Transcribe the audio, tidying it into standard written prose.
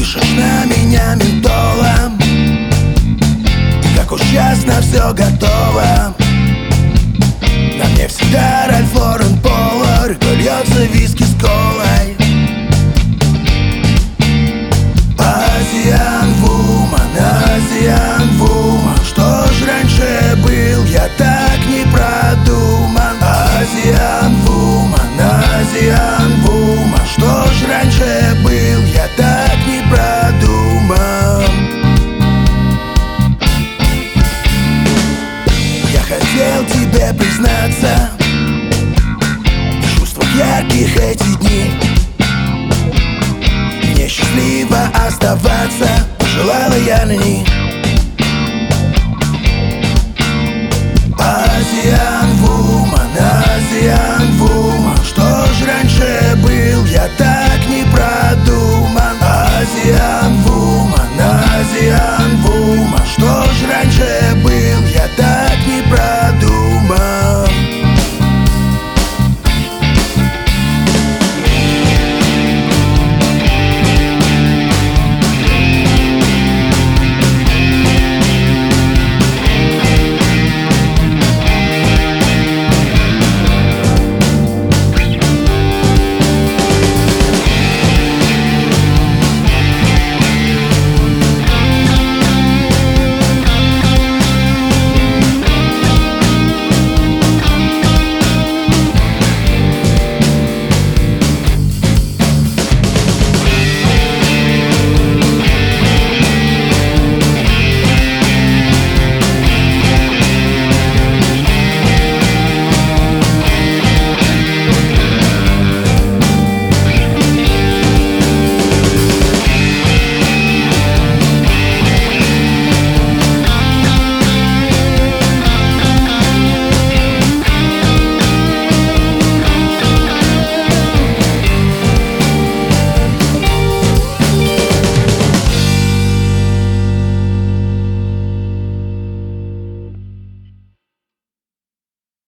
Дышишь на меня ментолом, и как уж ясно все готово. На мне всегда Ральф Лорен Поло, река льется виски с колой. Азиан Вуман, Азиан Вуман, что ж раньше был я так не продуман. Азиан Вуман, Азиан Вуман, что ж раньше был я так не продуман. Я хотел тебе признаться в чувствах ярких эти дни. Мне счастливо оставаться, пожелала я на них. Азиан Вуман, Азиан Вуман, что ж раньше был я так не продуман.